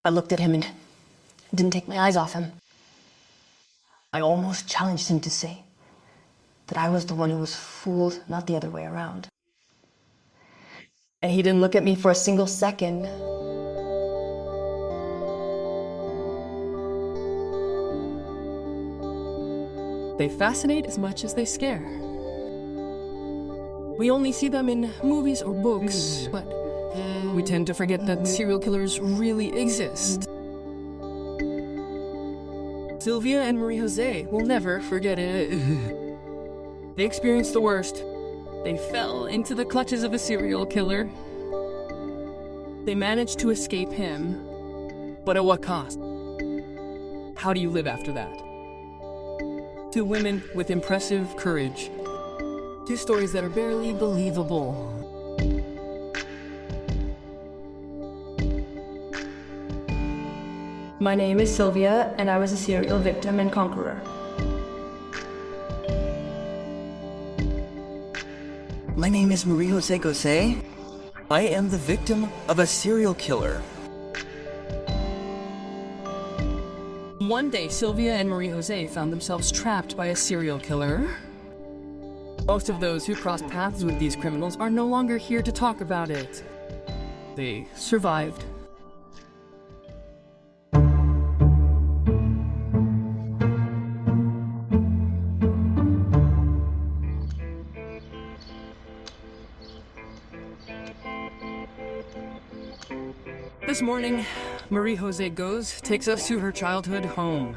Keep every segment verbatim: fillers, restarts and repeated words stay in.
I looked at him and didn't take my eyes off him. I almost challenged him to say that I was the one who was fooled, not the other way around. And he didn't look at me for a single second. They fascinate as much as they scare. We only see them in movies or books, but we tend to forget that serial killers really exist. Sylvia and Marie Jose will never forget it. They experienced the worst. They fell into the clutches of a serial killer. They managed to escape him, but at what cost? How do you live after that? Two women with impressive courage. Two stories that are barely believable. My name is Sylvia, and I was a serial victim and conqueror. My name is Marie Jose Gose. I am the victim of a serial killer. One day, Sylvia and Marie Jose found themselves trapped by a serial killer. Most of those who crossed paths with these criminals are no longer here to talk about it. They survived. This morning, Marie Jose Goes takes us to her childhood home.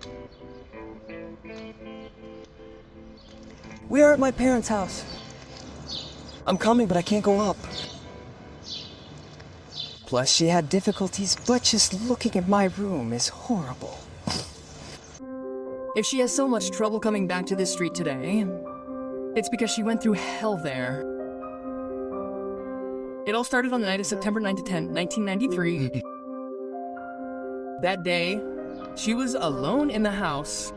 We are at my parents' house. I'm coming, but I can't go up. Plus, she had difficulties, but just looking at my room is horrible. If she has so much trouble coming back to this street today, it's because she went through hell there. It all started on the night of September ninth to tenth, nineteen ninety-three. That day, she was alone in the house.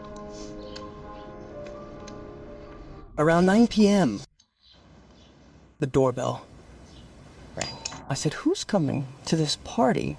Around nine p.m., the doorbell rang. I said, "Who's coming to this party?"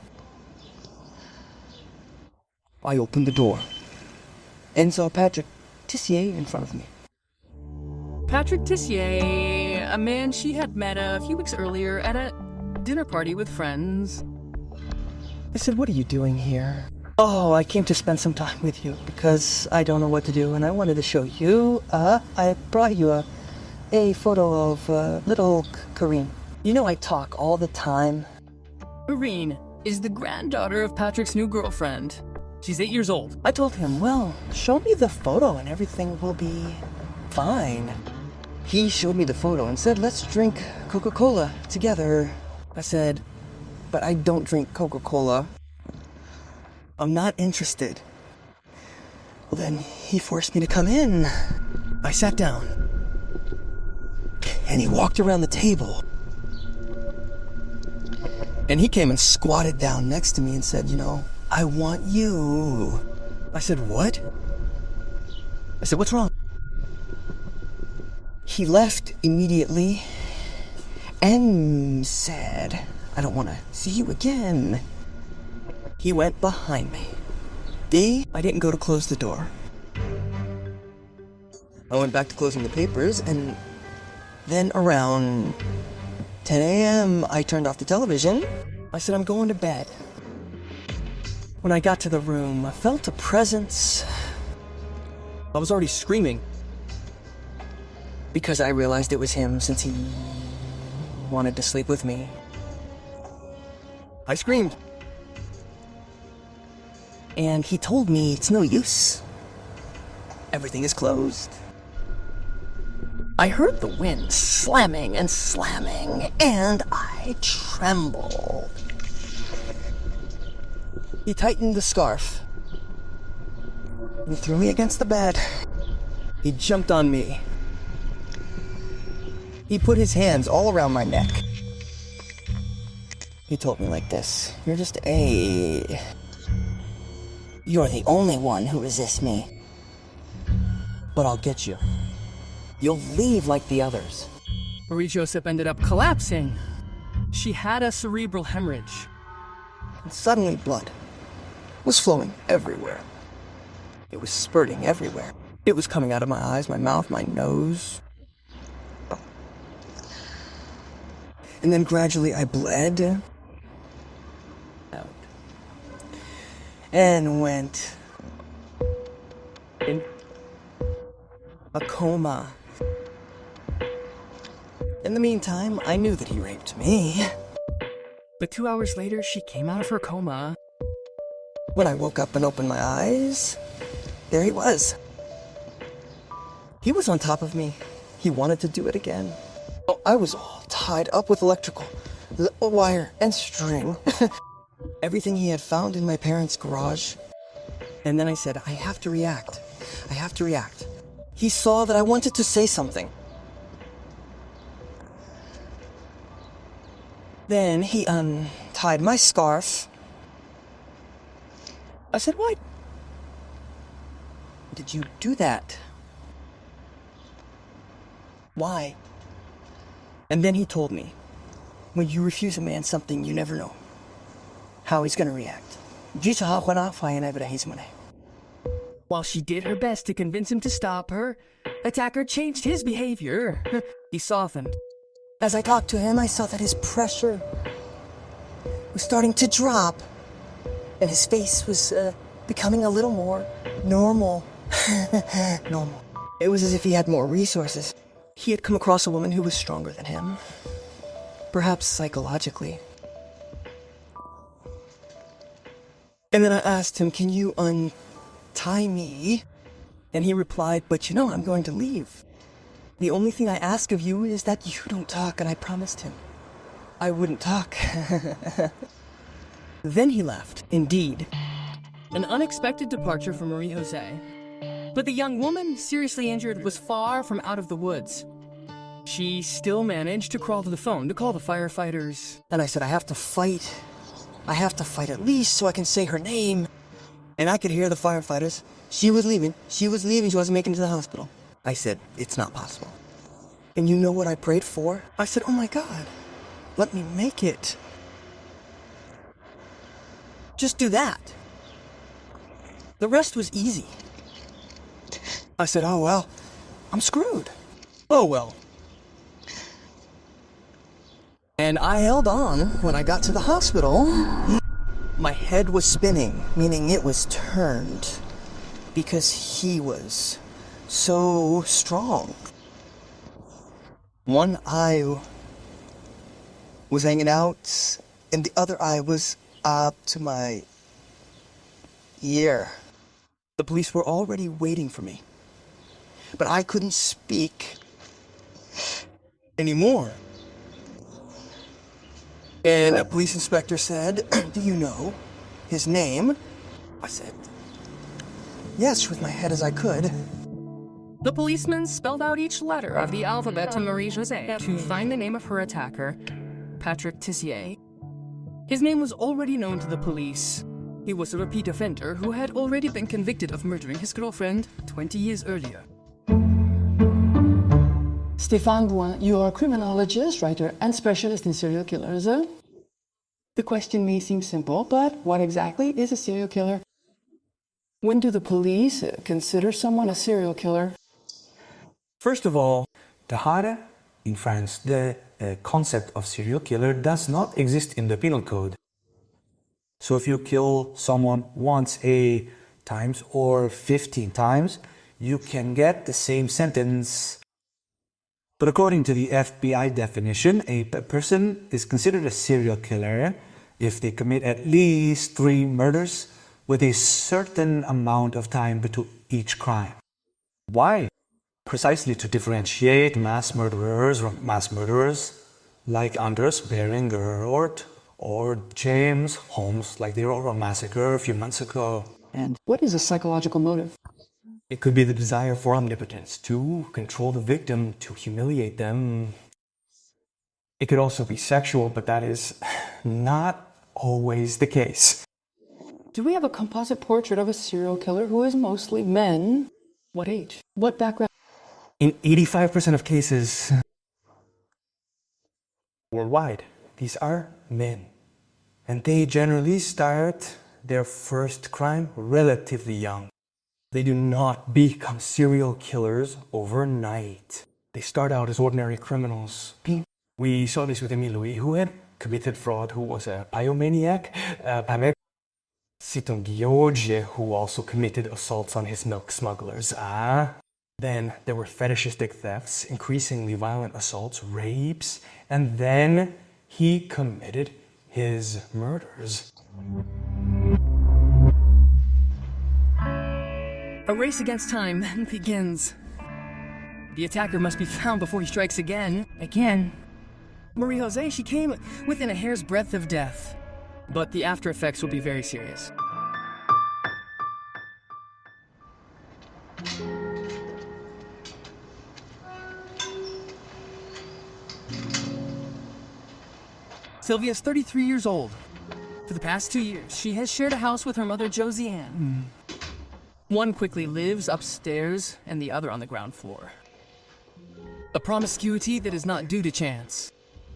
I opened the door and saw Patrick Tissier in front of me. Patrick Tissier, a man she had met a few weeks earlier at a dinner party with friends. I said, "What are you doing here?" "Oh, I came to spend some time with you because I don't know what to do and I wanted to show you. Uh, I brought you a, a photo of uh, little Karine. You know I talk all the time." Karine is the granddaughter of Patrick's new girlfriend. She's eight years old. I told him, "Well, show me the photo and everything will be fine." He showed me the photo and said, "Let's drink Coca-Cola together." I said, "But I don't drink Coca-Cola. I'm not interested." Well, then he forced me to come in. I sat down. And he walked around the table. And he came and squatted down next to me and said, "You know, I want you." I said, "What?" I said, "What's wrong?" He left immediately and said, "I don't want to see you again." He went behind me. B, I didn't go to close the door. I went back to closing the papers, and then around ten a.m., I turned off the television. I said, "I'm going to bed." When I got to the room, I felt a presence. I was already screaming because I realized it was him since he wanted to sleep with me. I screamed. And he told me it's no use. Everything is closed. I heard the wind slamming and slamming, and I trembled. He tightened the scarf and threw me against the bed. He jumped on me. He put his hands all around my neck. He told me like this, "You're just a... You're the only one who resists me. But I'll get you. You'll leave like the others." Marie Joseph ended up collapsing. She had a cerebral hemorrhage. And suddenly blood was flowing everywhere. It was spurting everywhere. It was coming out of my eyes, my mouth, my nose. And then gradually I bled out and went in a coma. In the meantime, I knew that he raped me. But two hours later, she came out of her coma. When I woke up and opened my eyes, there he was. He was on top of me. He wanted to do it again. Oh, I was all tied up with electrical wire and string. Everything he had found in my parents' garage. And then I said, I have to react. I have to react. He saw that I wanted to say something. Then he untied my scarf. I said, why did you do that? Why? And then he told me, when you refuse a man something, you never know how he's going to react. While she did her best to convince him to stop her, attacker changed his behavior. He softened. As I talked to him, I saw that his pressure was starting to drop, and his face was uh, becoming a little more normal. Normal. It was as if he had more resources. He had come across a woman who was stronger than him, perhaps psychologically. And then I asked him, can you untie me? And he replied, but you know, I'm going to leave. The only thing I ask of you is that you don't talk, and I promised him I wouldn't talk. Then he left, indeed. An unexpected departure for Marie Jose. But the young woman, seriously injured, was far from out of the woods. She still managed to crawl to the phone to call the firefighters. And I said, I have to fight. I have to fight at least so I can say her name. And I could hear the firefighters. She was leaving. She was leaving. She wasn't making it to the hospital. I said, it's not possible. And you know what I prayed for? I said, oh my God, let me make it. Just do that. The rest was easy. I said, oh well, I'm screwed. Oh well. And I held on when I got to the hospital. My head was spinning, meaning it was turned, because he was so strong. One eye was hanging out, and the other eye was up to my ear. The police were already waiting for me, but I couldn't speak anymore. And a police inspector said, do you know his name? I said, yes, with my head as I could. The policeman spelled out each letter of the alphabet to Marie Jose to find the name of her attacker, Patrick Tissier. His name was already known to the police. He was a repeat offender who had already been convicted of murdering his girlfriend twenty years earlier. Stéphane Bouin, you are a criminologist, writer, and specialist in serial killers. The question may seem simple, but what exactly is a serial killer? When do the police consider someone a serial killer? First of all, Tahara, in France, the uh, concept of serial killer does not exist in the penal code. So if you kill someone once, a times, or fifteen times, you can get the same sentence. But according to the F B I definition, a person is considered a serial killer if they commit at least three murders with a certain amount of time between each crime. Why? Precisely to differentiate mass murderers from mass murderers, like Anders Behringer or James Holmes, like the Aurora massacre a few months ago. And what is a psychological motive? It could be the desire for omnipotence, to control the victim, to humiliate them. It could also be sexual, but that is not always the case. Do we have a composite portrait of a serial killer who is mostly men? What age? What background? In eighty-five percent of cases worldwide, these are men. And they generally start their first crime relatively young. They do not become serial killers overnight. They start out as ordinary criminals. We saw this with Emile Louis, who had committed fraud, who was a pyromaniac. Uh, avec Siton George, who also committed assaults on his milk smugglers. Ah. Then there were fetishistic thefts, increasingly violent assaults, rapes, and then he committed his murders. A race against time then begins. The attacker must be found before he strikes again. Again. Marie Jose, she came within a hair's breadth of death. But the after effects will be very serious. Sylvia is thirty-three years old. For the past two years, she has shared a house with her mother, Josiane. Mm. One quickly lives upstairs, and the other on the ground floor. A promiscuity that is not due to chance.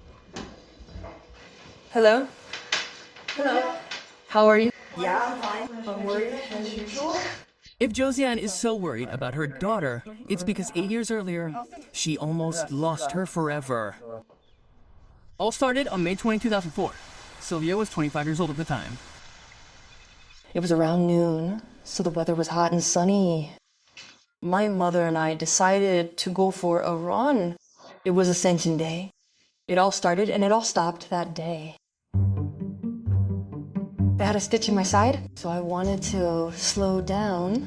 Hello? Hello? How are you? Yeah, I'm fine. I'm worried as usual. If Josiane is so worried about her daughter, it's because eight years earlier, she almost lost her forever. All started on May twentieth, two thousand four. Sylvia was twenty-five years old at the time. It was around noon, so the weather was hot and sunny. My mother and I decided to go for a run. It was Ascension Day. It all started and it all stopped that day. I had a stitch in my side, so I wanted to slow down.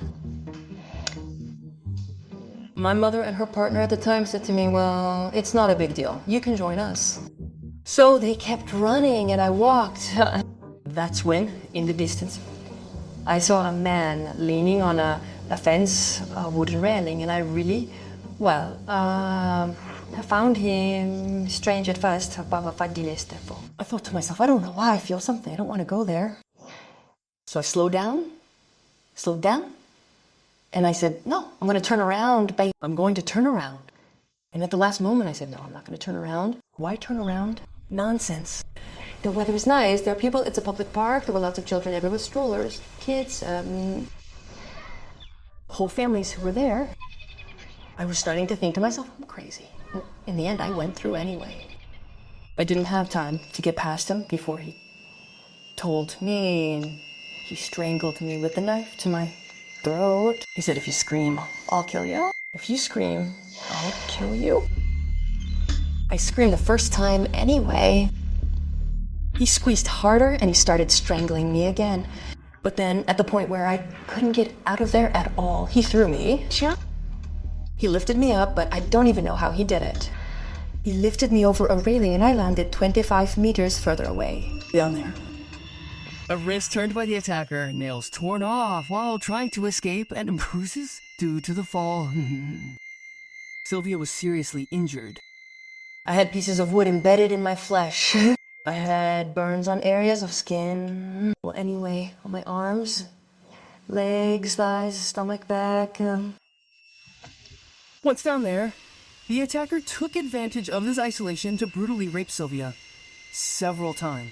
My mother and her partner at the time said to me, well, it's not a big deal. You can join us. So they kept running and I walked. That's when, in the distance, I saw a man leaning on a, a fence, a wooden railing, and I really, well, uh, I found him strange at first. I thought to myself, I don't know why I feel something. I don't want to go there. So I slowed down, slowed down, and I said, no, I'm going to turn around. Babe. I'm going to turn around. And at the last moment, I said, no, I'm not going to turn around. Why turn around? Nonsense. The weather is nice. There are people. It's a public park. There were lots of children everywhere with strollers, kids, um, whole families who were there. I was starting to think to myself, I'm crazy. In the end, I went through anyway. I didn't have time to get past him before he told me, and he strangled me with the knife to my throat. He said, if you scream, I'll kill you. If you scream, I'll kill you. I screamed the first time anyway. He squeezed harder and he started strangling me again. But then at the point where I couldn't get out of there at all, he threw me. He lifted me up, but I don't even know how he did it. He lifted me over a railing and I landed twenty-five meters further away. Down there. A wrist turned by the attacker, nails torn off while trying to escape, and bruises due to the fall. Sylvia was seriously injured. I had pieces of wood embedded in my flesh. I had burns on areas of skin. Well, anyway, on my arms, legs, thighs, stomach, back. Um... Once down there, the attacker took advantage of this isolation to brutally rape Sylvia several times.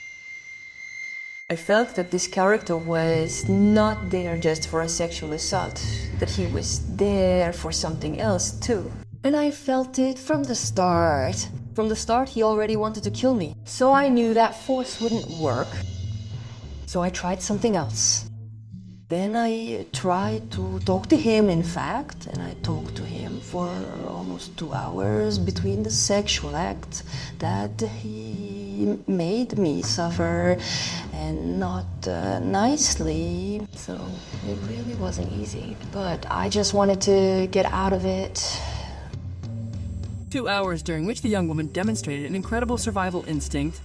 I felt that this character was not there just for a sexual assault, that he was there for something else too. And I felt it from the start. From the start, he already wanted to kill me. So I knew that force wouldn't work. So I tried something else. Then I tried to talk to him, in fact, and I talked to him for almost two hours between the sexual act that he made me suffer, and not uh, nicely. So it really wasn't easy. But I just wanted to get out of it. Two hours during which the young woman demonstrated an incredible survival instinct.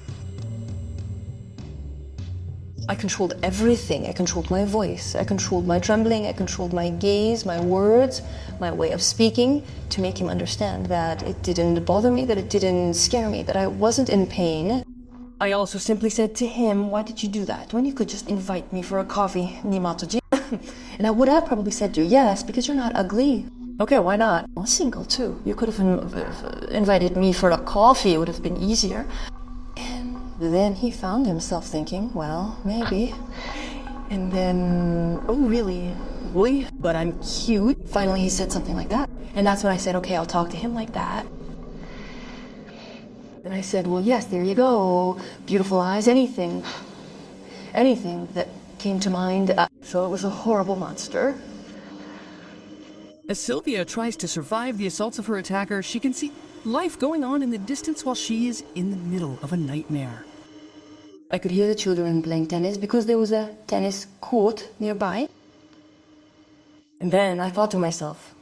I controlled everything. I controlled my voice. I controlled my trembling. I controlled my gaze, my words, my way of speaking, to make him understand that it didn't bother me, that it didn't scare me, that I wasn't in pain. I also simply said to him, why did you do that when you could just invite me for a coffee? And I would have probably said to you, yes, because you're not ugly. Okay, why not? I'm single too. You could have invited me for a coffee. It would have been easier. And then he found himself thinking, well, maybe And then, oh, really? Really? But I'm cute. Finally, he said something like that. And that's when I said, okay, I'll talk to him like that. Then I said, well, yes, there you go. Beautiful eyes, anything. Anything that came to mind. Uh, so it was a horrible monster. As Sylvia tries to survive the assaults of her attacker, she can see life going on in the distance while she is in the middle of a nightmare. I could hear the children playing tennis because there was a tennis court nearby. And then I thought to myself,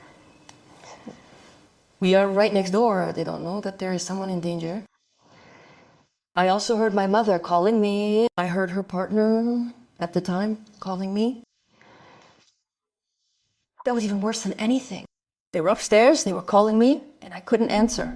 we are right next door. They don't know that there is someone in danger. I also heard my mother calling me. I heard her partner at the time calling me. That was even worse than anything. They were upstairs, they were calling me, and I couldn't answer.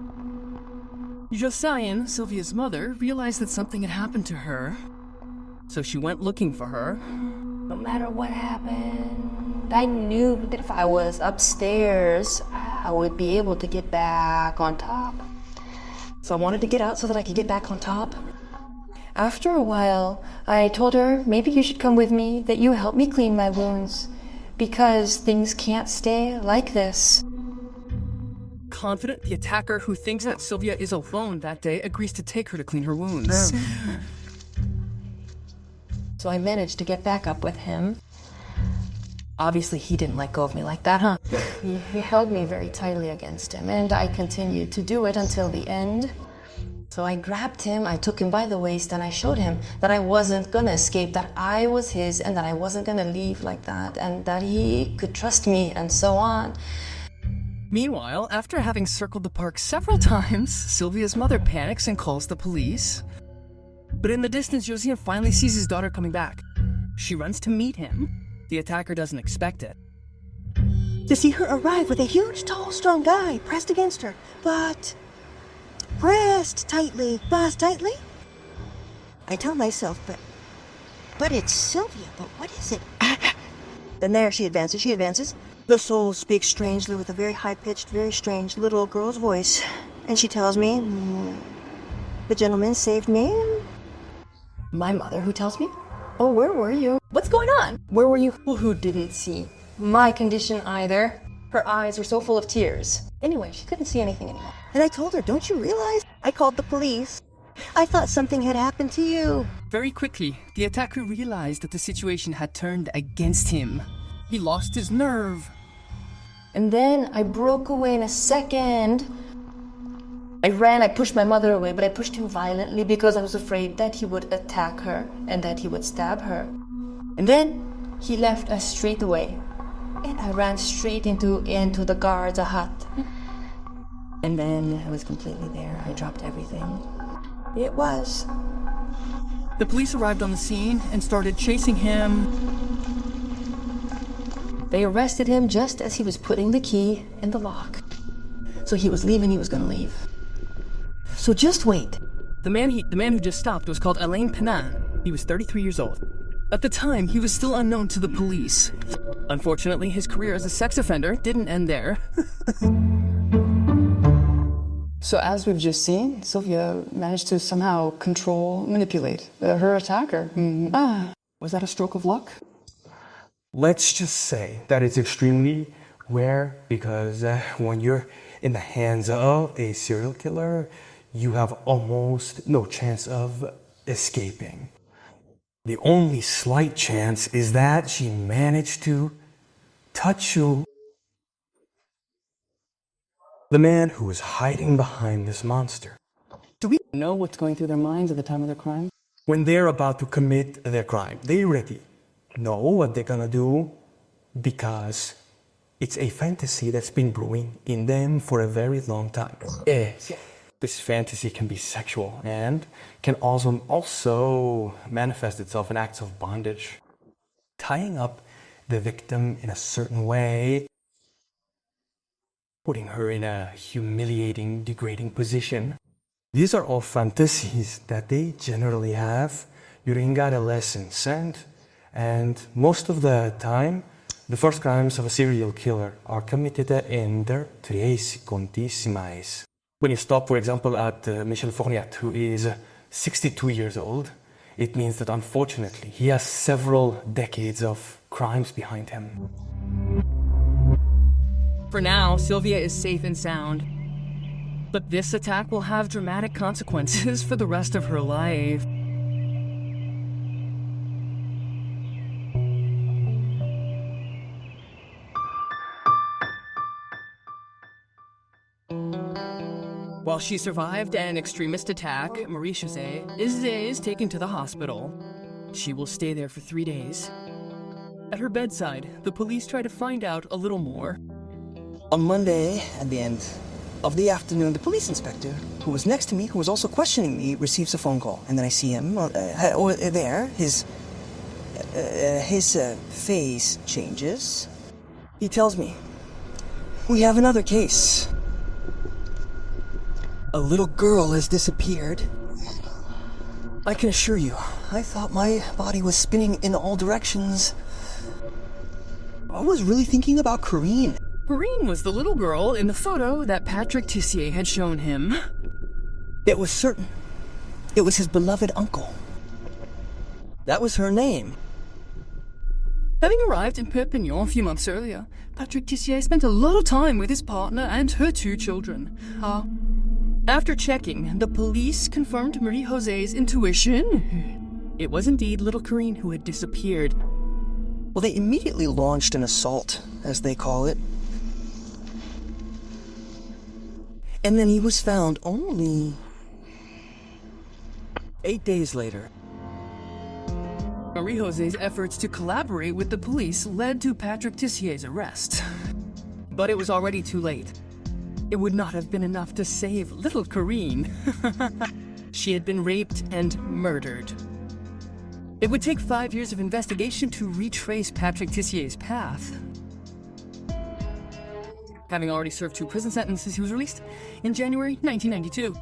Josiane, Sylvia's mother, realized that something had happened to her, so she went looking for her. No matter what happened, I knew that if I was upstairs, I would be able to get back on top. So I wanted to get out so that I could get back on top. After a while, I told her, maybe you should come with me, that you help me clean my wounds, because things can't stay like this. Confident, the attacker, who thinks that Sylvia is alone that day, agrees to take her to clean her wounds. So I managed to get back up with him. Obviously, he didn't let go of me like that, huh? He, he held me very tightly against him, and I continued to do it until the end. So I grabbed him, I took him by the waist, and I showed him that I wasn't gonna escape, that I was his, and that I wasn't gonna leave like that, and that he could trust me, and so on. Meanwhile, after having circled the park several times, Sylvia's mother panics and calls the police. But in the distance, Josiane finally sees his daughter coming back. She runs to meet him. The attacker doesn't expect it. To see her arrive with a huge, tall, strong guy pressed against her, but pressed tightly, boss tightly. I tell myself, but, but it's Sylvia, but what is it? Then there she advances, she advances. The soul speaks strangely with a very high-pitched, very strange little girl's voice. And she tells me, mm, the gentleman saved me. My mother, who tells me, oh, where were you? What's going on? Where were you? Well, who didn't see my condition either? Her eyes were so full of tears. Anyway, she couldn't see anything anymore. And I told her, don't you realize? I called the police. I thought something had happened to you. Very quickly, the attacker realized that the situation had turned against him. He lost his nerve. And then I broke away in a second. I ran, I pushed my mother away, but I pushed him violently because I was afraid that he would attack her and that he would stab her. And then he left us straight away. And I ran straight into, into the guard's hut. And then I was completely there. I dropped everything. It was. The police arrived on the scene and started chasing him. They arrested him just as he was putting the key in the lock. So he was leaving, he was gonna leave. So just wait. The man he, the man who just stopped was called Alain Penin. He was thirty-three years old. At the time, he was still unknown to the police. Unfortunately, his career as a sex offender didn't end there. So as we've just seen, Sylvia managed to somehow control, manipulate uh, her attacker. Mm-hmm. Ah, was that a stroke of luck? Let's just say that it's extremely rare because uh, when you're in the hands of a serial killer, you have almost no chance of escaping. The only slight chance is that she managed to touch you. The man who is hiding behind this monster. Do we know what's going through their minds at the time of their crime? When they're about to commit their crime, they already know what they're gonna do because it's a fantasy that's been brewing in them for a very long time. Yes. This fantasy can be sexual and can also, also manifest itself in acts of bondage. Tying up the victim in a certain way, putting her in a humiliating, degrading position. These are all fantasies that they generally have during adolescence, and, and most of the time, the first crimes of a serial killer are committed in their tres quinquagesimais. When you stop, for example, at uh, Michel Fournier, who is sixty-two years old, it means that unfortunately he has several decades of crimes behind him. For now, Sylvia is safe and sound. But this attack will have dramatic consequences for the rest of her life. While she survived an extremist attack, Marie-José is, is taken to the hospital. She will stay there for three days. At her bedside, the police try to find out a little more. On Monday, at the end of the afternoon, the police inspector, who was next to me, who was also questioning me, receives a phone call. And then I see him uh, uh, there. His, uh, his uh, face changes. He tells me, "We have another case. A little girl has disappeared." I can assure you, I thought my body was spinning in all directions. I was really thinking about Corinne. Corinne was the little girl in the photo that Patrick Tissier had shown him. It was certain. It was his beloved uncle. That was her name. Having arrived in Perpignan a few months earlier, Patrick Tissier spent a lot of time with his partner and her two children. Uh, after checking, the police confirmed Marie-José's intuition. It was indeed little Corinne who had disappeared. Well, they immediately launched an assault, as they call it. And then he was found only eight days later. Marie-José's efforts to collaborate with the police led to Patrick Tissier's arrest. But it was already too late. It would not have been enough to save little Corinne. She had been raped and murdered. It would take five years of investigation to retrace Patrick Tissier's path. Having already served two prison sentences, he was released in January nineteen ninety-two.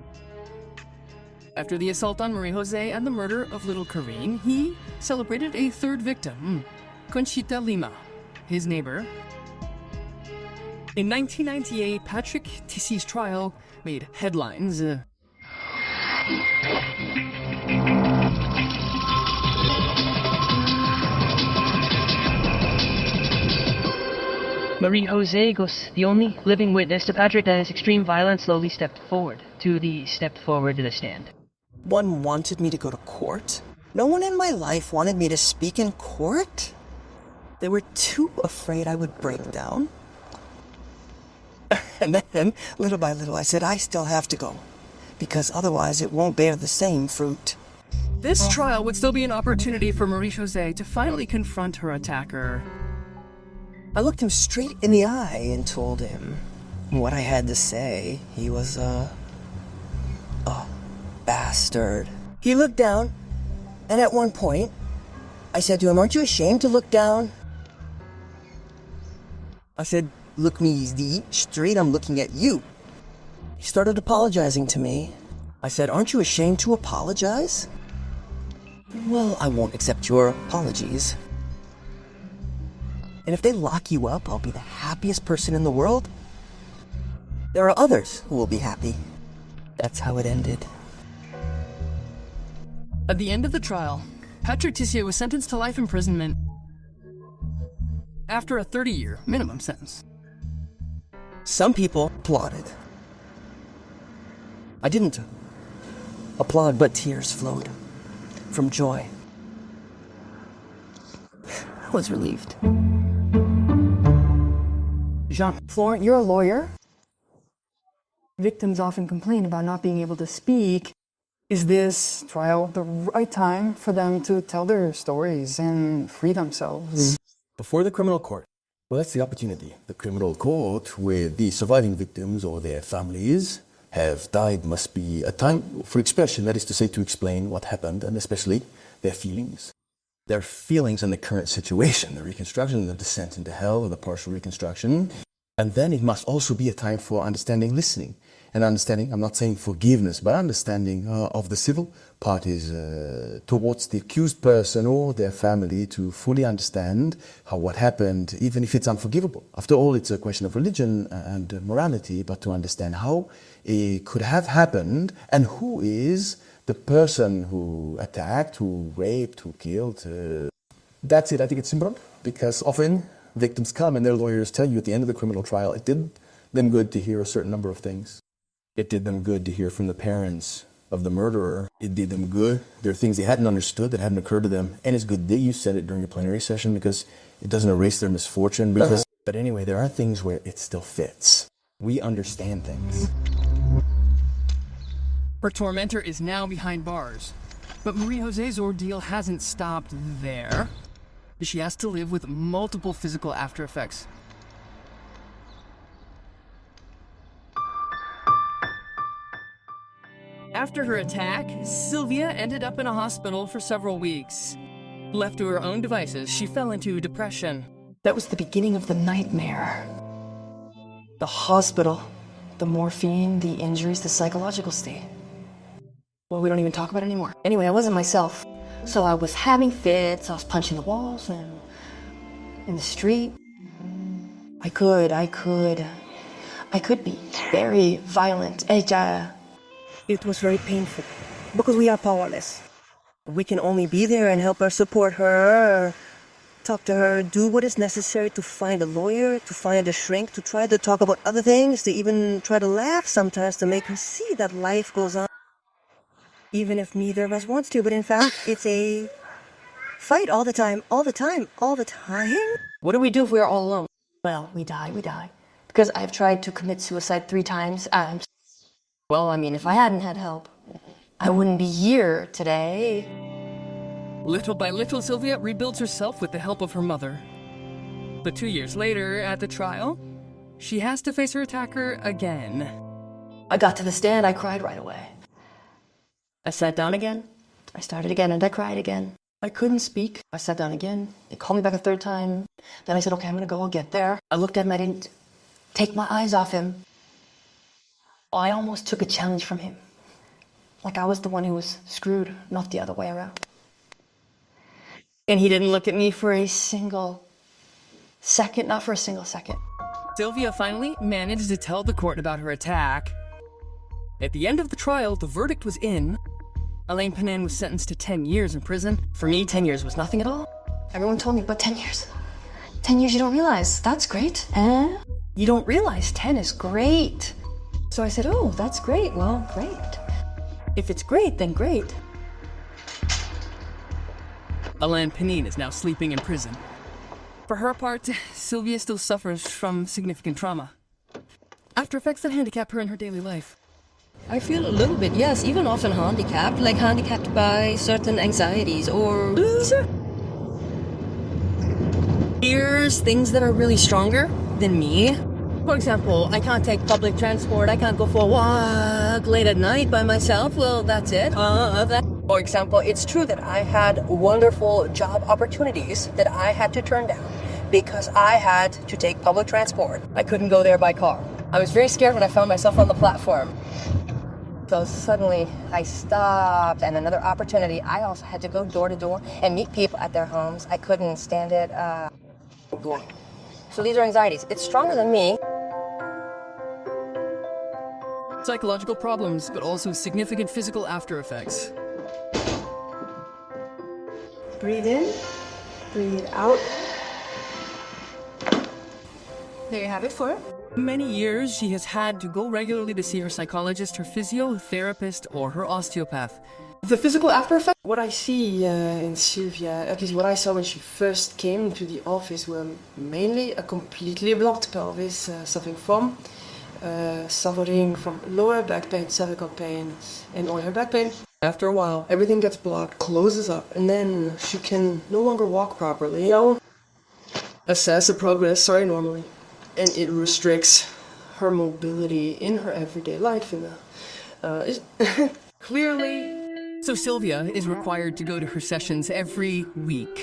After the assault on Marie-José and the murder of little Corinne, he celebrated a third victim, Conchita Lima, his neighbor. In nineteen ninety-eight, Patrick Tissier's trial made headlines. Uh, Marie-José Gus, the only living witness to Patrick Dennis' extreme violence, slowly stepped forward to the stepped forward to the stand. One wanted me to go to court. No one in my life wanted me to speak in court. They were too afraid I would break down. And then, little by little, I said, I still have to go, because otherwise it won't bear the same fruit. This trial would still be an opportunity for Marie-José to finally confront her attacker. I looked him straight in the eye and told him what I had to say. He was a... a bastard. He looked down, and at one point, I said to him, "Aren't you ashamed to look down?" I said, "Look me straight, I'm looking at you." He started apologizing to me. I said, "Aren't you ashamed to apologize?" "Well, I won't accept your apologies. And if they lock you up, I'll be the happiest person in the world. There are others who will be happy." That's how it ended. At the end of the trial, Patrick Tissier was sentenced to life imprisonment after a thirty-year minimum sentence. Some people applauded. I didn't applaud, but tears flowed from joy. I was relieved. Jean, Florent, you're a lawyer. Victims often complain about not being able to speak. Is this trial the right time for them to tell their stories and free themselves? Before the criminal court, well, that's the opportunity. The criminal court, where the surviving victims or their families have died, must be a time for expression, that is to say, to explain what happened, and especially their feelings. Their feelings in the current situation, the reconstruction, the descent into hell, or the partial reconstruction. And then it must also be a time for understanding, listening. And understanding, I'm not saying forgiveness, but understanding uh, of the civil parties uh, towards the accused person or their family, to fully understand how what happened, even if it's unforgivable. After all, it's a question of religion and morality, but to understand how it could have happened and who is The person who attacked, who raped, who killed, uh, that's it. I think it's important because often victims come and their lawyers tell you at the end of the criminal trial, it did them good to hear a certain number of things. It did them good to hear from the parents of the murderer. It did them good. There are things they hadn't understood that hadn't occurred to them. And it's good that you said it during your plenary session because it doesn't erase their misfortune. Because, but anyway, there are things where it still fits. We understand things. Her tormentor is now behind bars. But Marie-José's ordeal hasn't stopped there. She has to live with multiple physical after effects. After her attack, Sylvia ended up in a hospital for several weeks. Left to her own devices, she fell into depression. That was the beginning of the nightmare. The hospital, the morphine, the injuries, the psychological state. Well, we don't even talk about it anymore. Anyway, I wasn't myself. So I was having fits, I was punching the walls and in the street. I could, I could, I could be very violent. It, uh, It was very painful because we are powerless. We can only be there and help her, support her, talk to her, do what is necessary to find a lawyer, to find a shrink, to try to talk about other things, to even try to laugh sometimes to make her see that life goes on. Even if neither of us wants to, but in fact, it's a fight all the time, all the time, all the time. What do we do if we're all alone? Well, we die, we die. Because I've tried to commit suicide three times. Um, well, I mean, if I hadn't had help, I wouldn't be here today. Little by little, Sylvia rebuilds herself with the help of her mother. But two years later, at the trial, she has to face her attacker again. I got to the stand, I cried right away. I sat down again, I started again, and I cried again. I couldn't speak. I sat down again. They called me back a third time. Then I said, okay, I'm gonna go, I'll get there. I looked at him, I didn't take my eyes off him. I almost took a challenge from him. Like I was the one who was screwed, not the other way around. And he didn't look at me for a single second, not for a single second. Sylvia finally managed to tell the court about her attack. At the end of the trial, the verdict was in. Alain Panin was sentenced to ten years in prison. For me, ten years was nothing at all. Everyone told me, but ten years. ten years you don't realize. That's great. Eh? You don't realize ten is great. So I said, oh, that's great. Well, great. If it's great, then great. Alain Panin is now sleeping in prison. For her part, Sylvia still suffers from significant trauma. After effects that handicap her in her daily life. I feel a little bit, yes, even often handicapped, like handicapped by certain anxieties or fears, things that are really stronger than me. For example, I can't take public transport, I can't go for a walk late at night by myself, well, that's it. Uh, that. For example, it's true that I had wonderful job opportunities that I had to turn down because I had to take public transport. I couldn't go there by car. I was very scared when I found myself on the platform. So suddenly I stopped and another opportunity. I also had to go door to door and meet people at their homes. I couldn't stand it. Uh, so these are anxieties. It's stronger than me. Psychological problems, but also significant physical after effects. Breathe in, breathe out. There you have it for it. Many years she has had to go regularly to see her psychologist, her physiotherapist, or her osteopath. The physical after effect, what I see uh, in Sylvia, at least what I saw when she first came to the office, were mainly a completely blocked pelvis, uh, suffering from uh, suffering from lower back pain, cervical pain, and all her back pain. After a while, everything gets blocked, closes up, and then she can no longer walk properly. You know, assess the progress, sorry, normally. And it restricts her mobility in her everyday life. And, uh, uh, clearly. So Sylvia is required to go to her sessions every week.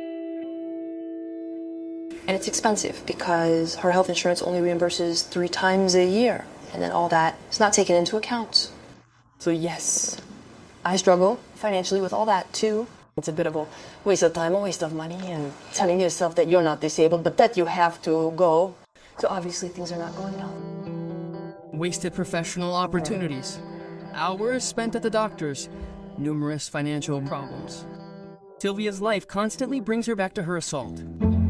And it's expensive because her health insurance only reimburses three times a year. And then all that is not taken into account. So yes, I struggle financially with all that too. It's a bit of a waste of time, a waste of money, and telling yourself that you're not disabled, but that you have to go. So obviously things are not going well. Wasted professional opportunities. Hours spent at the doctor's, numerous financial problems. Sylvia's life constantly brings her back to her assault.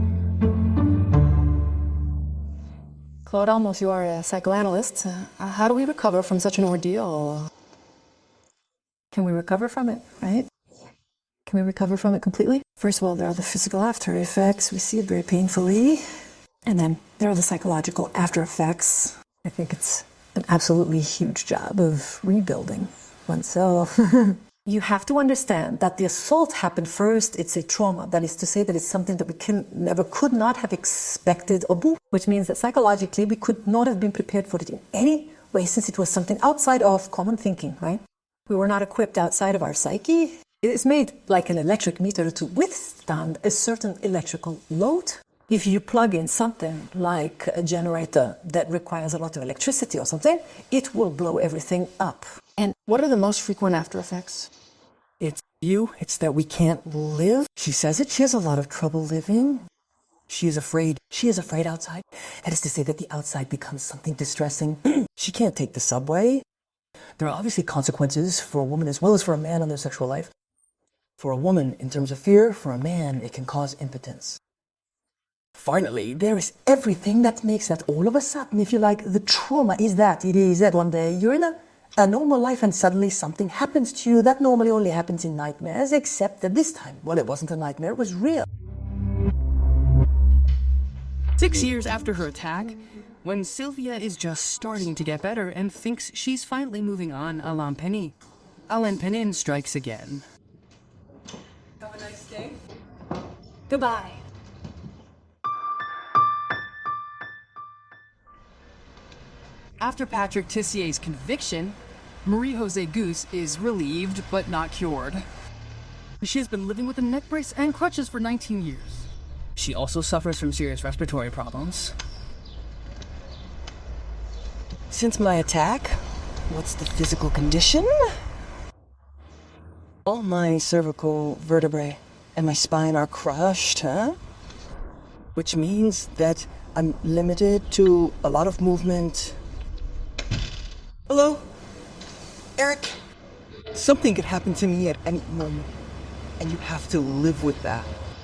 Claude Almos, you are a psychoanalyst. Uh, how do we recover from such an ordeal? Can we recover from it, right? Can we recover from it completely? First of all, there are the physical after effects. We see it very painfully. And then there are the psychological after effects. I think it's an absolutely huge job of rebuilding oneself. You have to understand that the assault happened first. It's a trauma. That is to say that it's something that we can never could not have expected, which means that psychologically we could not have been prepared for it in any way, since it was something outside of common thinking, right? We were not equipped outside of our psyche. It is made like an electric meter to withstand a certain electrical load. If you plug in something like a generator that requires a lot of electricity or something, it will blow everything up. And what are the most frequent after effects? It's you. It's that we can't live. She says it. She has a lot of trouble living. She is afraid. She is afraid outside. That is to say that the outside becomes something distressing. She can't take the subway. There are obviously consequences for a woman as well as for a man on their sexual life. For a woman, in terms of fear, for a man, it can cause impotence. Finally, there is everything that makes that all of a sudden, if you like, the trauma is that. It is that one day you're in a, a normal life and suddenly something happens to you that normally only happens in nightmares, except that this time, well, it wasn't a nightmare, it was real. Six years after her attack, when Sylvia is just starting to get better and thinks she's finally moving on, Alain Penin, Alain Penin strikes again. Have a nice day. Goodbye. After Patrick Tissier's conviction, Marie-José Goose is relieved but not cured. She has been living with a neck brace and crutches for nineteen years. She also suffers from serious respiratory problems. Since my attack, what's the physical condition? All my cervical vertebrae and my spine are crushed, huh? Which means that I'm limited to a lot of movement. Hello? Eric? Something could happen to me at any moment, and you have to live with that.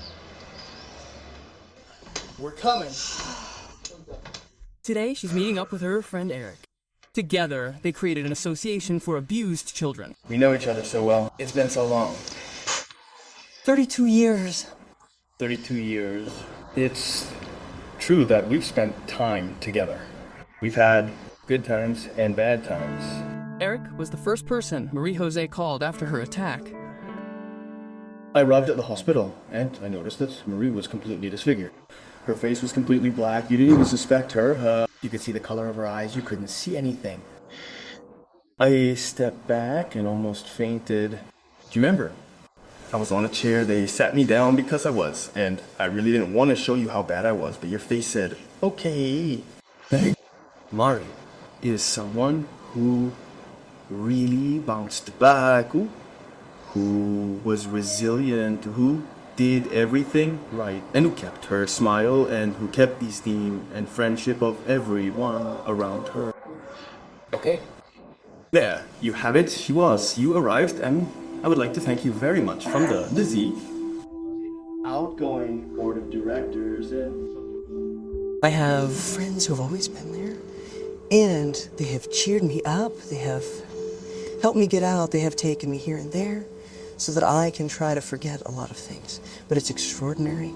We're coming. Today, she's meeting up with her friend Eric. Together, they created an association for abused children. We know each other so well. It's been so long. thirty-two years. thirty-two years. It's true that we've spent time together. We've had good times and bad times. Eric was the first person Marie-José called after her attack. I arrived at the hospital, and I noticed that Marie was completely disfigured. Her face was completely black. You didn't even suspect her. Uh, you could see the color of her eyes. You couldn't see anything. I stepped back and almost fainted. Do you remember? I was on a chair. They sat me down because I was, and I really didn't want to show you how bad I was, but your face said, okay. Mari is someone who really bounced back, who, who was resilient, who did everything right, and who kept her smile, and who kept the esteem and friendship of everyone around her. Okay. There, you have it. She was. You arrived, and I would like to thank you very much from the, the Z. Outgoing board of directors and... I have friends who have always been there, and they have cheered me up, they have helped me get out, they have taken me here and there, so that I can try to forget a lot of things. But it's extraordinary.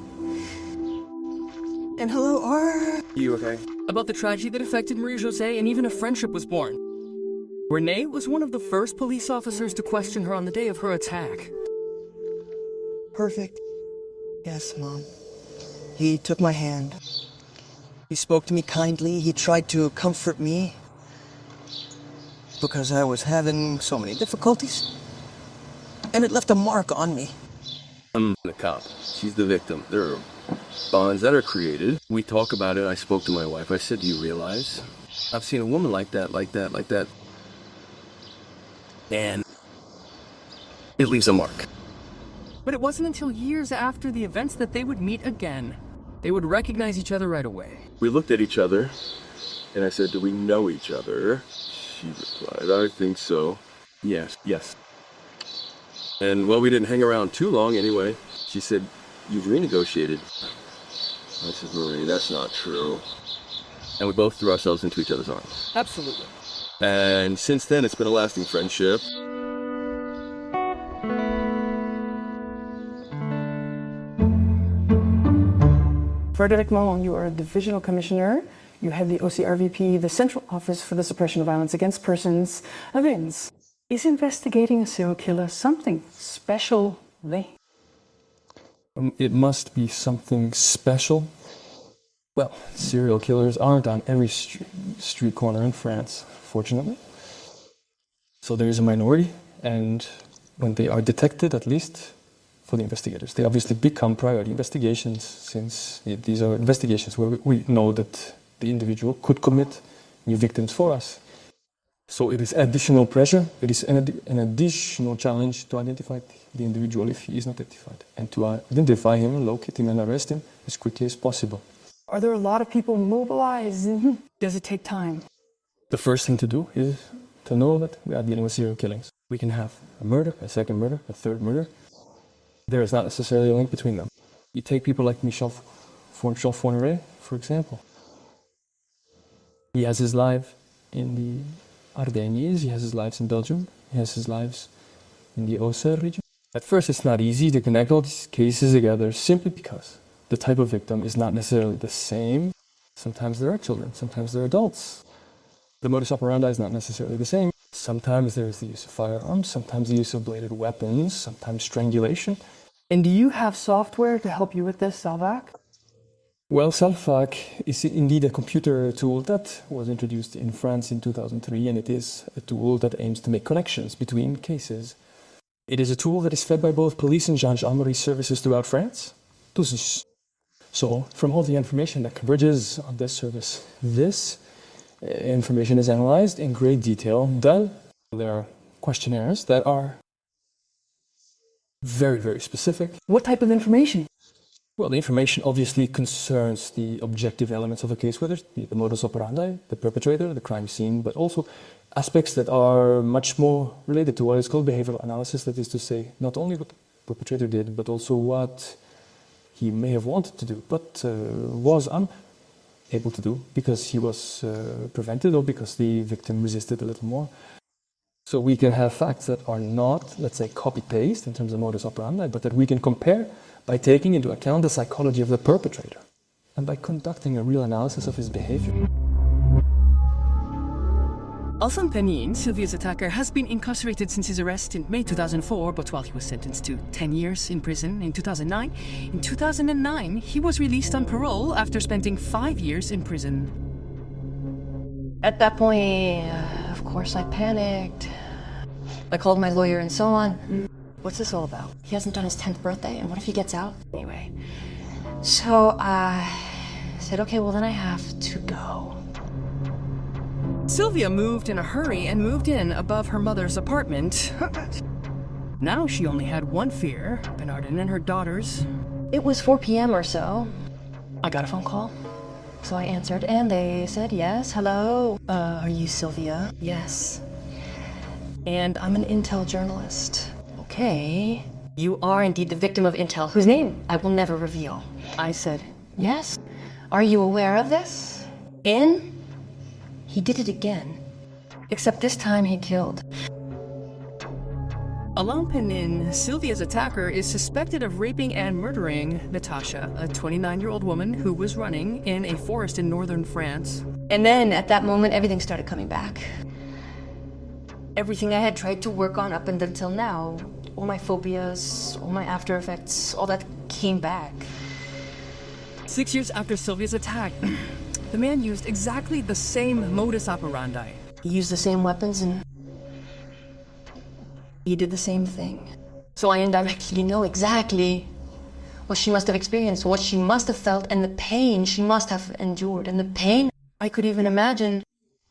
And hello, R. You okay? About the tragedy that affected Marie-José, and even a friendship was born. Renee was one of the first police officers to question her on the day of her attack. Perfect. Yes, Mom. He took my hand. He spoke to me kindly. He tried to comfort me because I was having so many difficulties. And it left a mark on me. I'm the cop. She's the victim. There are bonds that are created. We talk about it. I spoke to my wife. I said, do you realize? I've seen a woman like that, like that, like that. And it leaves a mark. But it wasn't until years after the events that they would meet again. They would recognize each other right away. We looked at each other, and I said, do we know each other? She replied, I think so. Yes, yes. And, well, we didn't hang around too long anyway. She said, you've renegotiated. I said, Marie, that's not true. And we both threw ourselves into each other's arms. Absolutely. And since then, it's been a lasting friendship. Frederic Malone, you are a divisional commissioner. You head the O C R V P, the Central Office for the Suppression of Violence Against Persons, Avins. Is investigating a serial killer something special? They? Um, it must be something special. Well, serial killers aren't on every street, street corner in France, fortunately. So there is a minority, and when they are detected, at least for the investigators, they obviously become priority investigations, since it, these are investigations where we, we know that the individual could commit new victims for us. So it is additional pressure, it is an, ad an additional challenge to identify the individual if he is not identified, and to uh, identify him, locate him, and arrest him as quickly as possible. Are there a lot of people mobilized? Does it take time? The first thing to do is to know that we are dealing with serial killings. We can have a murder, a second murder, a third murder. There is not necessarily a link between them. You take people like Michel Fourniret, for example. He has his life in the Ardennes, he has his lives in Belgium, he has his lives in the Auxerre region. At first it's not easy to connect all these cases together simply because the type of victim is not necessarily the same. Sometimes there are children, sometimes there are adults. The modus operandi is not necessarily the same. Sometimes there is the use of firearms, sometimes the use of bladed weapons, sometimes strangulation. And do you have software to help you with this, Salvac? Well, Salvac is indeed a computer tool that was introduced in France in two thousand three, and it is a tool that aims to make connections between cases. It is a tool that is fed by both police and gendarmerie services throughout France. So, from all the information that converges on this service, this uh, information is analyzed in great detail. Then there are questionnaires that are very, very specific. What type of information? Well, the information obviously concerns the objective elements of a case, whether it be the modus operandi, the perpetrator, the crime scene, but also aspects that are much more related to what is called behavioral analysis, that is to say, not only what the perpetrator did, but also what he may have wanted to do, but uh, was unable to do because he was uh, prevented or because the victim resisted a little more. So we can have facts that are not, let's say, copy-paste in terms of modus operandi, but that we can compare by taking into account the psychology of the perpetrator and by conducting a real analysis of his behavior. Alphonse Penin, Sylvia's attacker, has been incarcerated since his arrest in May two thousand four, but while he was sentenced to ten years in prison in two thousand nine, in two thousand nine he was released on parole after spending five years in prison. At that point, uh, of course, I panicked. I called my lawyer and so on. What's this all about? He hasn't done his tenth birthday, and what if he gets out? Anyway, so I uh, said, okay, well then I have to go. Sylvia moved in a hurry and moved in above her mother's apartment. Now she only had one fear, Bernardine and her daughters. It was four p m or so. I got a phone call. So I answered, and they said, yes, hello. Uh, are you Sylvia? Yes. And I'm an intel journalist. Okay. You are indeed the victim of intel, whose name I will never reveal. I said, yes. Are you aware of this? In? He did it again. Except this time he killed. Alain Penin, Sylvia's attacker, is suspected of raping and murdering Natasha, a twenty-nine-year-old woman who was running in a forest in northern France. And then, at that moment, everything started coming back. Everything I had tried to work on up until now, all my phobias, all my after effects, all that came back. Six years after Sylvia's attack, the man used exactly the same modus operandi. He used the same weapons and he did the same thing. So I indirectly know exactly what she must have experienced, what she must have felt, and the pain she must have endured. And the pain I could even imagine.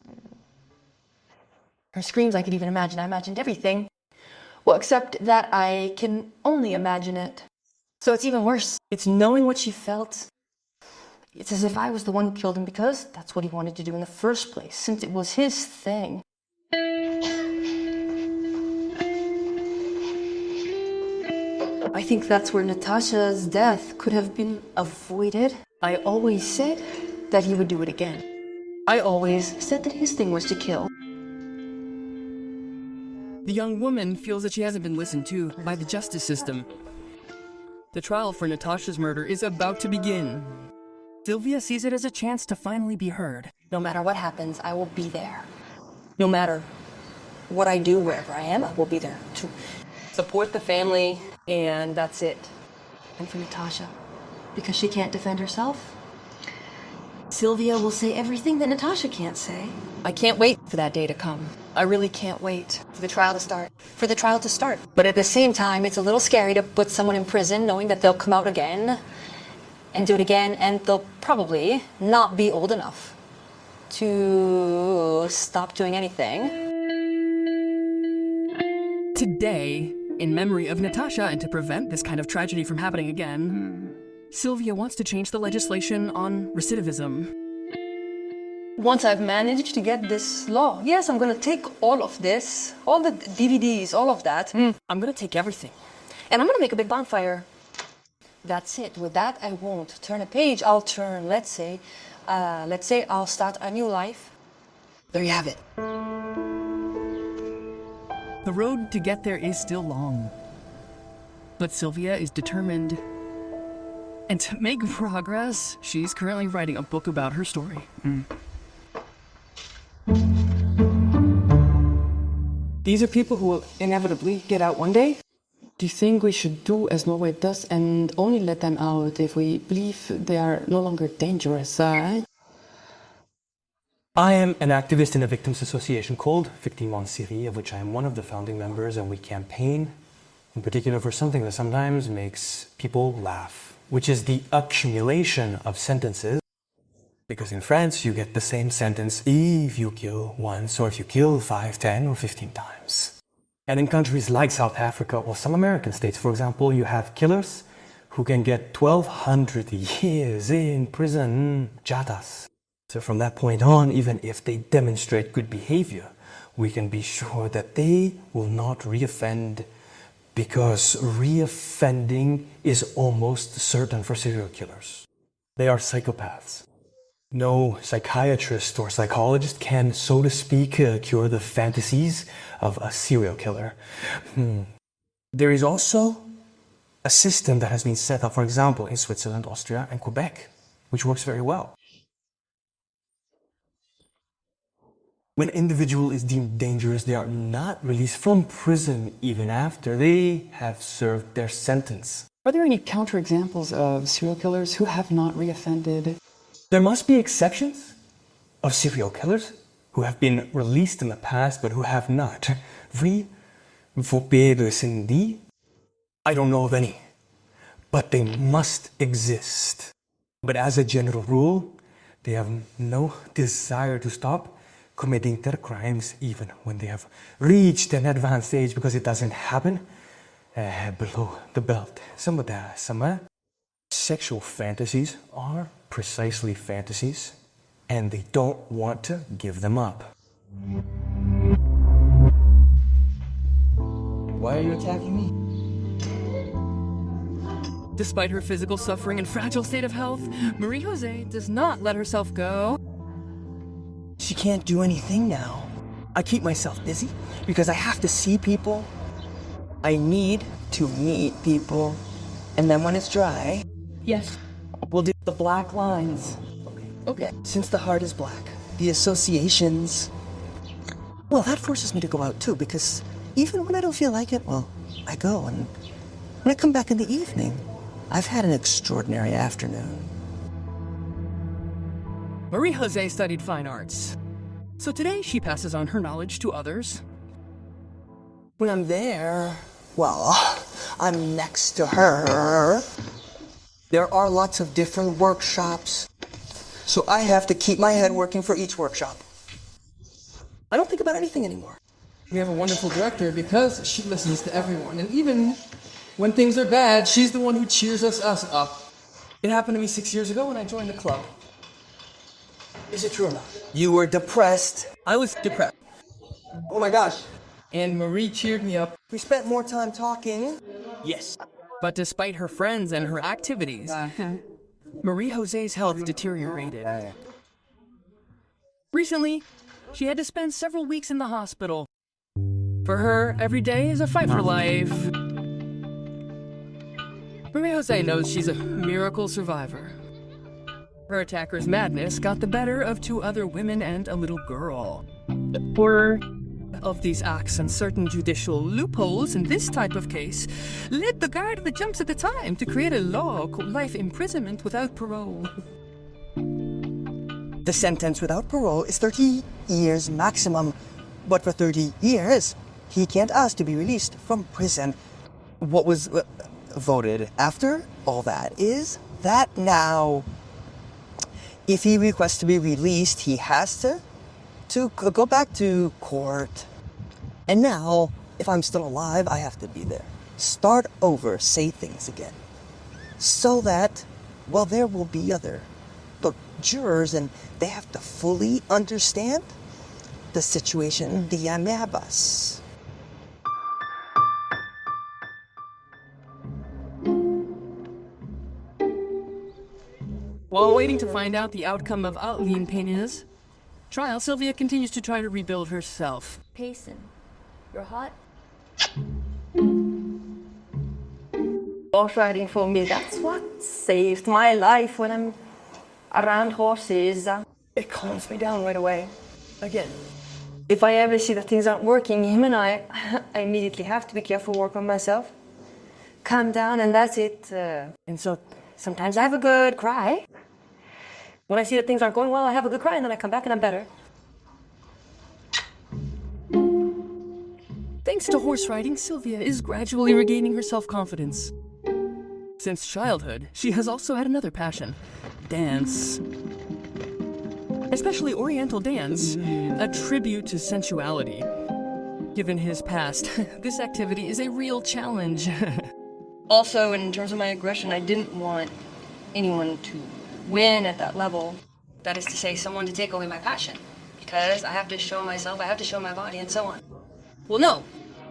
Her screams I could even imagine. I imagined everything. Well, except that I can only imagine it. So it's even worse. It's knowing what she felt. It's as if I was the one who killed him because that's what he wanted to do in the first place, since it was his thing. I think that's where Natasha's death could have been avoided. I always said that he would do it again. I always said that his thing was to kill. The young woman feels that she hasn't been listened to by the justice system. The trial for Natasha's murder is about to begin. Sylvia sees it as a chance to finally be heard. No matter what happens, I will be there. No matter what I do, wherever I am, I will be there to support the family, and that's it. And for Natasha, because she can't defend herself, Sylvia will say everything that Natasha can't say. I can't wait for that day to come. I really can't wait for the trial to start. For the trial to start. But at the same time, it's a little scary to put someone in prison knowing that they'll come out again and do it again, and they'll probably not be old enough to stop doing anything. Today, in memory of Natasha and to prevent this kind of tragedy from happening again, Sylvia wants to change the legislation on recidivism. Once I've managed to get this law, yes, I'm going to take all of this, all the D V Ds, all of that. Mm. I'm going to take everything. And I'm going to make a big bonfire. That's it. With that, I won't turn a page. I'll turn, let's say, uh, let's say I'll start a new life. There you have it. The road to get there is still long. But Sylvia is determined. And to make progress, she's currently writing a book about her story. Mm. These are people who will inevitably get out one day. Do you think we should do as Norway does and only let them out if we believe they are no longer dangerous? Uh? I am an activist in a victims association called Victimes en Syrie, of which I am one of the founding members, and we campaign in particular for something that sometimes makes people laugh, which is the accumulation of sentences. Because in France, you get the same sentence if you kill once, or if you kill five, ten, or fifteen times. And in countries like South Africa, or some American states, for example, you have killers who can get twelve hundred years in prison, jatas. So from that point on, even if they demonstrate good behavior, we can be sure that they will not reoffend, because reoffending is almost certain for serial killers. They are psychopaths. No psychiatrist or psychologist can, so to speak, uh, cure the fantasies of a serial killer. Hmm. There is also a system that has been set up, for example, in Switzerland, Austria, and Quebec, which works very well. When an individual is deemed dangerous, they are not released from prison even after they have served their sentence. Are there any counterexamples of serial killers who have not reoffended? There must be exceptions of serial killers who have been released in the past but who have not re-recidé. I don't know of any, but they must exist. But as a general rule, they have no desire to stop committing their crimes even when they have reached an advanced age, because it doesn't happen uh, below the belt. Some of the some sexual fantasies are precisely fantasies, and they don't want to give them up. Why are you attacking me? Despite her physical suffering and fragile state of health, Marie-José does not let herself go. She can't do anything now. I keep myself busy because I have to see people. I need to meet people. And then when it's dry, yes, we'll do the black lines. Okay. Since the heart is black, the associations, well, that forces me to go out too, because even when I don't feel like it, well, I go. And when I come back in the evening, I've had an extraordinary afternoon. Marie-José studied fine arts, so today she passes on her knowledge to others. When I'm there, well, I'm next to her. There are lots of different workshops, so I have to keep my head working for each workshop. I don't think about anything anymore. We have a wonderful director because she listens to everyone, and even when things are bad, she's the one who cheers us, us up. It happened to me six years ago when I joined the club. Is it true or not? You were depressed. I was depressed. Oh my gosh. And Marie cheered me up. We spent more time talking. Yes. But despite her friends and her activities, Marie Jose's health deteriorated. Recently, she had to spend several weeks in the hospital. For her, every day is a fight for life. Marie Jose knows she's a miracle survivor. Her attacker's madness got the better of two other women and a little girl. The horror of these acts and certain judicial loopholes in this type of case led the guard that jumps at the time to create a law called life imprisonment without parole. The sentence without parole is thirty years maximum, but for thirty years, he can't ask to be released from prison. What was uh, voted after all that is that now, if he requests to be released, he has to to go back to court. And now, if I'm still alive, I have to be there. Start over, say things again. So that, well, there will be other look, jurors, and they have to fully understand the situation di amebas. While waiting to find out the outcome of Aline Peña's trial, Sylvia continues to try to rebuild herself. Payson, you're hot. Horse riding for me, that's what saved my life when I'm around horses. It calms me down right away. Again, if I ever see that things aren't working, him and I, I immediately have to be careful, work on myself, calm down, and that's it. Uh, and so sometimes I have a good cry. When I see that things aren't going well, I have a good cry, and then I come back and I'm better. Thanks to horse riding, Sylvia is gradually regaining her self-confidence. Since childhood, she has also had another passion: dance. Especially Oriental dance, a tribute to sensuality. Given his past, this activity is a real challenge. Also, in terms of my aggression, I didn't want anyone to win at that level. That is to say, someone to take away my passion. Because I have to show myself, I have to show my body, and so on. Well, no.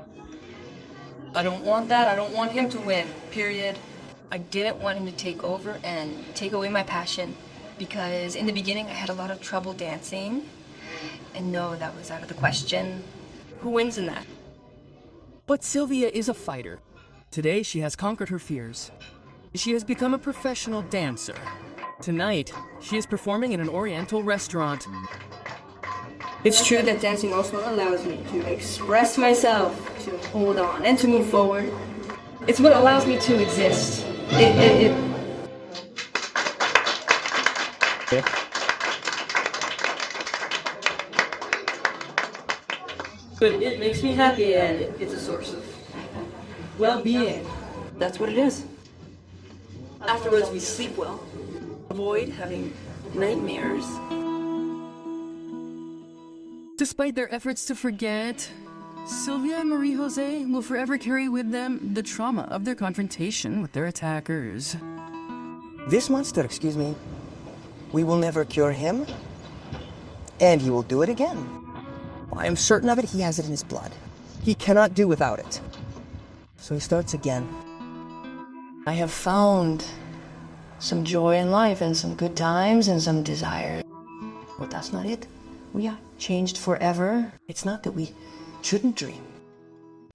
I don't want that. I don't want him to win, period. I didn't want him to take over and take away my passion, because in the beginning I had a lot of trouble dancing. And no, that was out of the question. Who wins in that? But Sylvia is a fighter. Today she has conquered her fears. She has become a professional dancer. Tonight, she is performing in an Oriental restaurant. It's true that dancing also allows me to express myself, to hold on, and to move forward. It's what allows me to exist. It, it, it... But it makes me happy, and it's a source of well-being. That's what it is. Afterwards, we sleep well. Avoid having nightmares. Despite their efforts to forget, Sylvia and Marie Jose will forever carry with them the trauma of their confrontation with their attackers. This monster, excuse me, we will never cure him, and he will do it again. I am certain of it. He has it in his blood. He cannot do without it. So he starts again. I have found some joy in life and some good times and some desires. But that's not it. We are changed forever. It's not that we shouldn't dream.